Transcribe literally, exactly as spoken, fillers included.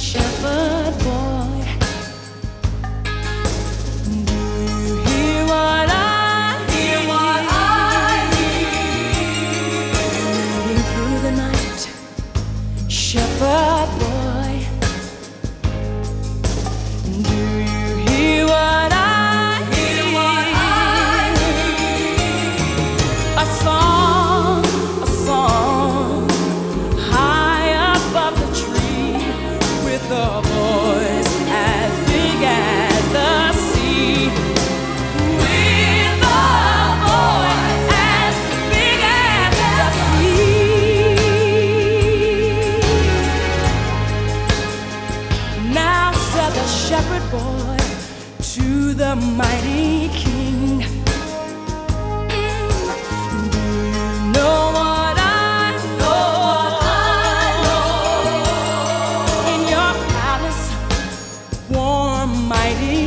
shepherd boy. Do you hear what I hear? What I hear? Moving through the night, shepherd boy. Do you hear what I hear? What I hear? A song, a song, high above the tree, with a voice as big as the sea. With a voice as big as the sea. Now said the shepherd boy to the mighty king, do you know what I know? I know. In your palace, warm, mighty